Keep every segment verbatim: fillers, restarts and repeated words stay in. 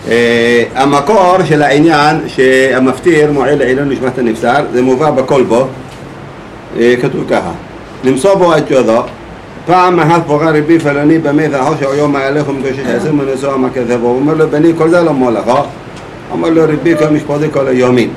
המקור של העניין שהמפטיר מועיל לעילוי נשמת הנפטר זה מובא בכל בו, כתוב ככה: למסור בו את ידו פעם אחת פוגע רבי פלוני במי זרחו שהיום מהלך ומקושש עשר מנסוע מכזבו. הוא אומר לו: בני, כל זה לא מולך. אומר לו: רבי כל משפטי כל היומים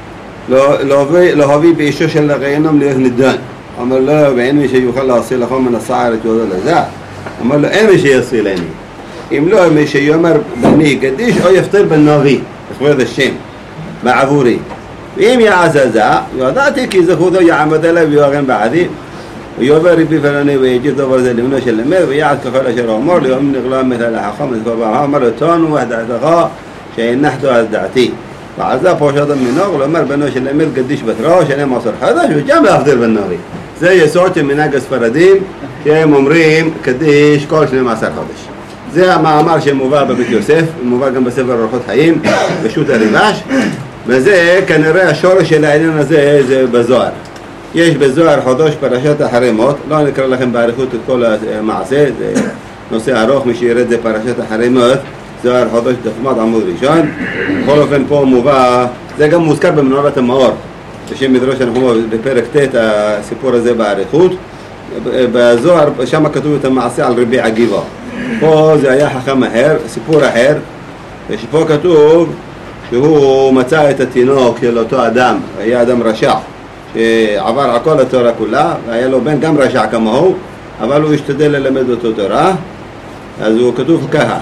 לא הביא באישו של גיהנום להיות נידון. אומר לו: ואין מי שיוכל להוציא לך מן השער את ידו לזה. אומר לו: אין מי שיוציא לנו, אם לא מי שיאמר בני קדיש או יפטר בנביא לכבוד השם בעבורי, ואם יעשה זה ידעתי כי זכותו יעמוד אליי ויוארן בעדי. ויאמר רבי פלוני ויגיד דבר זה לבנו של אמת ויעד ככל אשר אמר לי אם נגלה مثل החכם אז אמר לו: תונו דעתך שהנחתו על דעתי. ועל זה פושט המנהג לומר בנו של אמת קדיש בתרו שנים עשר חודש וגם להפטר בנביא. זה יסוד של מנהג הספרדים שהם אומרים קדיש כל שנים עשר חודש. זה המאמר שמובא בבית יוסף, מובא גם בספר אורחות חיים, בשו"ת הריב"ש, וזה כנראה השורש של העניין הזה זה בזוהר. יש בזוהר חודש פרשת החרימות, לא נקרא לכם באריכות את כל המעשה, זה נושא ארוך, מי שירד זה פרשת החרימות, זוהר חודש דפמד עמוד ראשון. בכל אופן פה מובא, זה גם מוזכר במנורת המאור, בשם מדרש אנחנו בפרק ט' הסיפור הזה באריכות. בזוהר שם כתוב את המעשה על רבי עגיבא. פה זה היה חכם אחר, סיפור אחר, ושפה כתוב שהוא מצא את התינוק של אותו אדם, היה אדם רשע שעבר על כל התורה כולה, והיה לו בן גם רשע כמוהו, אבל הוא השתדל ללמד אותו תורה. אז הוא כתוב ככה,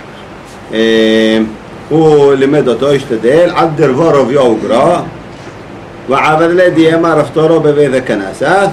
הוא לימד אותו, השתדל עד דרבו רביו וגרא ועבר לידי אמר רפטורו בבית הכנסה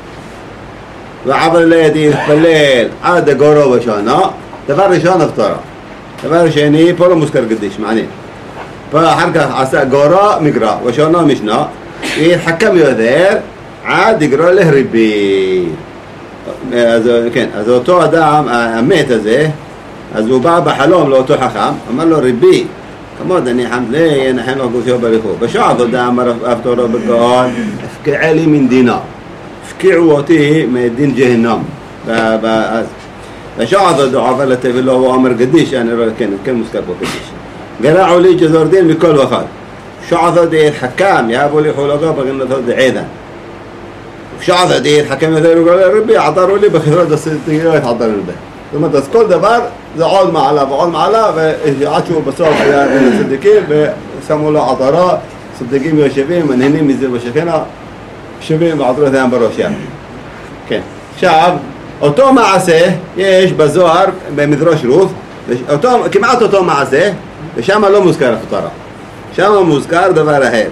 ועבר לידי התפלל עד גורו בשנה. דבר ראשון הפטרה, דבר שני פה לא מוזכר קדיש, מעניין. פה אחר כך עשה גורו מגרא ושנה משנה, יתחכם יותר עד יגרא לרבי. אז כן, אז אותו אדם המת הזה, אז הוא בא בחלום לאותו חכם, אמר לו: רבי כמוד אני חמד לי ינחם לך גופיו בריחו בשעה זאת אמר הפטרה בגאון הפקעה לי מן דינה, הפקיעו אותי מדין ג'הנם. אז בשעה זאת הוא עבר לתבל לו, הוא אומר קדיש, אני רואה כן, כן מוזכר פה קדיש. גרעו לי גזור דין מכל אחד, שעה זאת יתחכם יאבו לי חולגו בגנתו דעידן, שעה זאת יתחכם יותר וגאול רבי עטרו לי בחברת הסתגיות עטרו לי. זאת אומרת, אז כל דבר זה עוד מעלה ועוד מעלה, ועד שהוא בסוף היה בין הצדיקים ושמו לו עטרה, צדיקים יושבים, מנהנים מזה בשכנה, יושבים ועטרו אותם בראשם. כן. עכשיו, אותו מעשה יש בזוהר במדרש רות, אותו, כמעט אותו מעשה, ושם לא מוזכר הפטרה, שם מוזכר דבר אחר.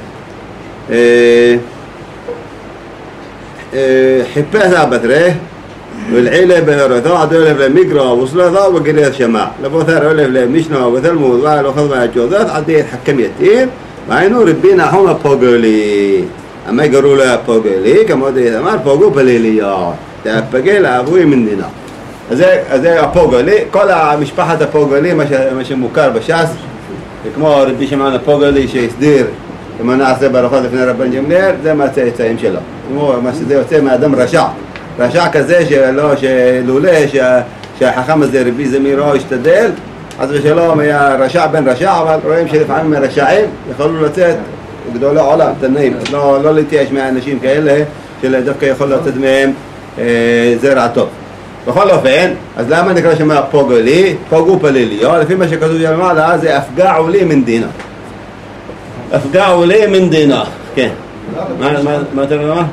חיפש הבטרה والعيلة بهرثا عدولة لميقرا وصلها وقريت شماع لبوثار علف لمشنا وثلمو وعلى وخذوا الجوذات عدي يتحكم يتير وعينو ربينا حوما بوغولي أما يقولوا له بوغولي كما دي ثمان بوغو بليليات تأبقل أبوي من دينا زي بوغولي كل مشبحة بوغولي مش مكار بشاس كما ربي شمعنا بوغولي شيء يصدير كما نعصي برخوض فينا ربنا جملير زي ما تسيم شلا مو ما سيدي ما دم رشع רשע כזה שלא, שלולא שהחכם הזה רבי זמירו השתדל, אז ושלום היה רשע בן רשע, אבל רואים שלפעמים מרשעים יכולו לצאת גדולי עולם, תנאים, לא, לא להתייאש מהאנשים כאלה שדווקא יכול לצאת מהם אה, זרע טוב. בכל אופן, אז למה נקרא שמה פוגו לי? פוגו פליליו, לפי מה שכתוב למעלה זה הפגעו לי מן דינה. הפגעו לי מן דינה, כן. מה אתה אומר?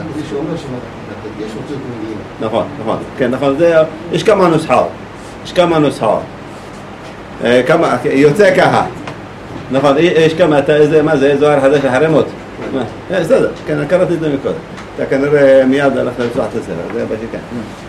נכון, נכון, כן, נכון, זה, יש כמה נוסחאות, יש כמה נוסחאות, כמה, יוצא ככה, נכון, יש כמה, מה זה, זוהר חדש לחרמות, בסדר, כן, קראתי את זה מקודם, אתה כנראה מיד הלכת לפתוח את הספר, זה מה שכן.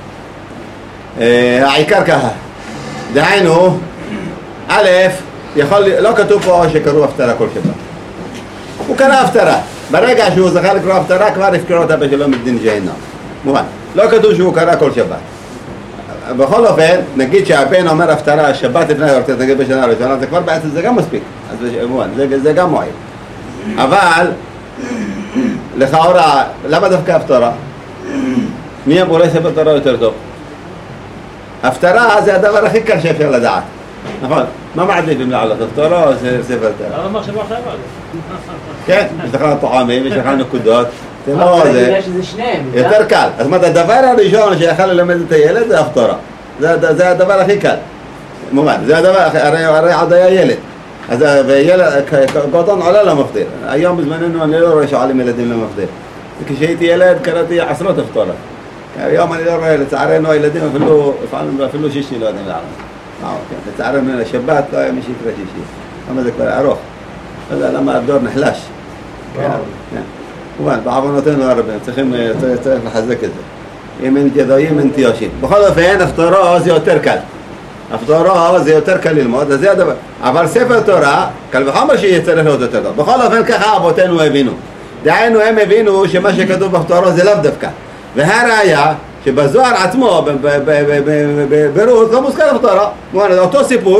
העיקר ככה, דהיינו, א', יכול, לא כתוב פה שקראו הפטרה כל שבת, הוא קרא הפטרה, ברגע שהוא זכה לקרוא הפטרה כבר הפקרו אותה בשלום מדין ג'הנם, מובן. לא כתוב שהוא קרא כל שבת. בכל אופן, נגיד שהבן אומר הפטרה שבת לפני הרצאת נגיד בשנה הראשונה, זה כבר בעצם זה גם מספיק. אז זה, זה גם מועיל. אבל, לכאורה, למה דווקא הפטרה? מי אמור לספר הפטרה יותר טוב? הפטרה זה הדבר הכי קל שאפשר לדעת. נכון? מה מעדיפים לעלות, הפטורה או ספר תורה? למה מחשבה חייבה? כן, יש לך טועמים, יש לך נקודות, זה לא אבל זה, בגלל שזה שניהם. יותר קל. זאת אומרת, הדבר הראשון שיכול ללמד את הילד זה הפטורה. זה זה הדבר הכי קל. מובן, זה הדבר, הרי הרי עוד היה ילד. אז וילד, קוטון עולה למפטיר. היום בזמננו אני לא רואה שעולים ילדים למפטיר. כשהייתי ילד קראתי עשרות הפטורות. היום אני לא רואה, לצערנו הילדים אפילו, אפילו שישי לא יודעים לעלות. לצערנו לשבת לא היה מי שיקרא שישי. למה זה כבר ארוך. לא יודע למה הדור נחלש. כמובן, בעוונותינו הרבה, צריכים לחזק את זה. אם אין גדולים, אין תיושים. בכל אופן, הפטורה זה יותר קל. הפטורה זה יותר קל ללמוד, זה הדבר. אבל ספר תורה, קל וחומר שיהיה צריך להיות יותר טוב. בכל אופן, ככה אבותינו הבינו. דהיינו, הם הבינו שמה שכתוב בפטורה זה לאו דווקא. והראיה, שבזוהר עצמו, ברות, לא מוזכר הפטורה. אותו סיפור,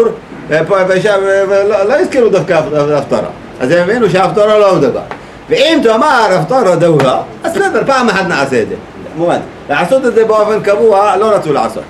לא הזכירו דווקא הפטורה. אז הם הבינו שהפטורה לא דבר. ואם תאמר הפטורה דווקא, אז בסדר, פעם אחת נעשה את זה. מובן. לעשות את זה באופן קבוע, לא רצו לעשות.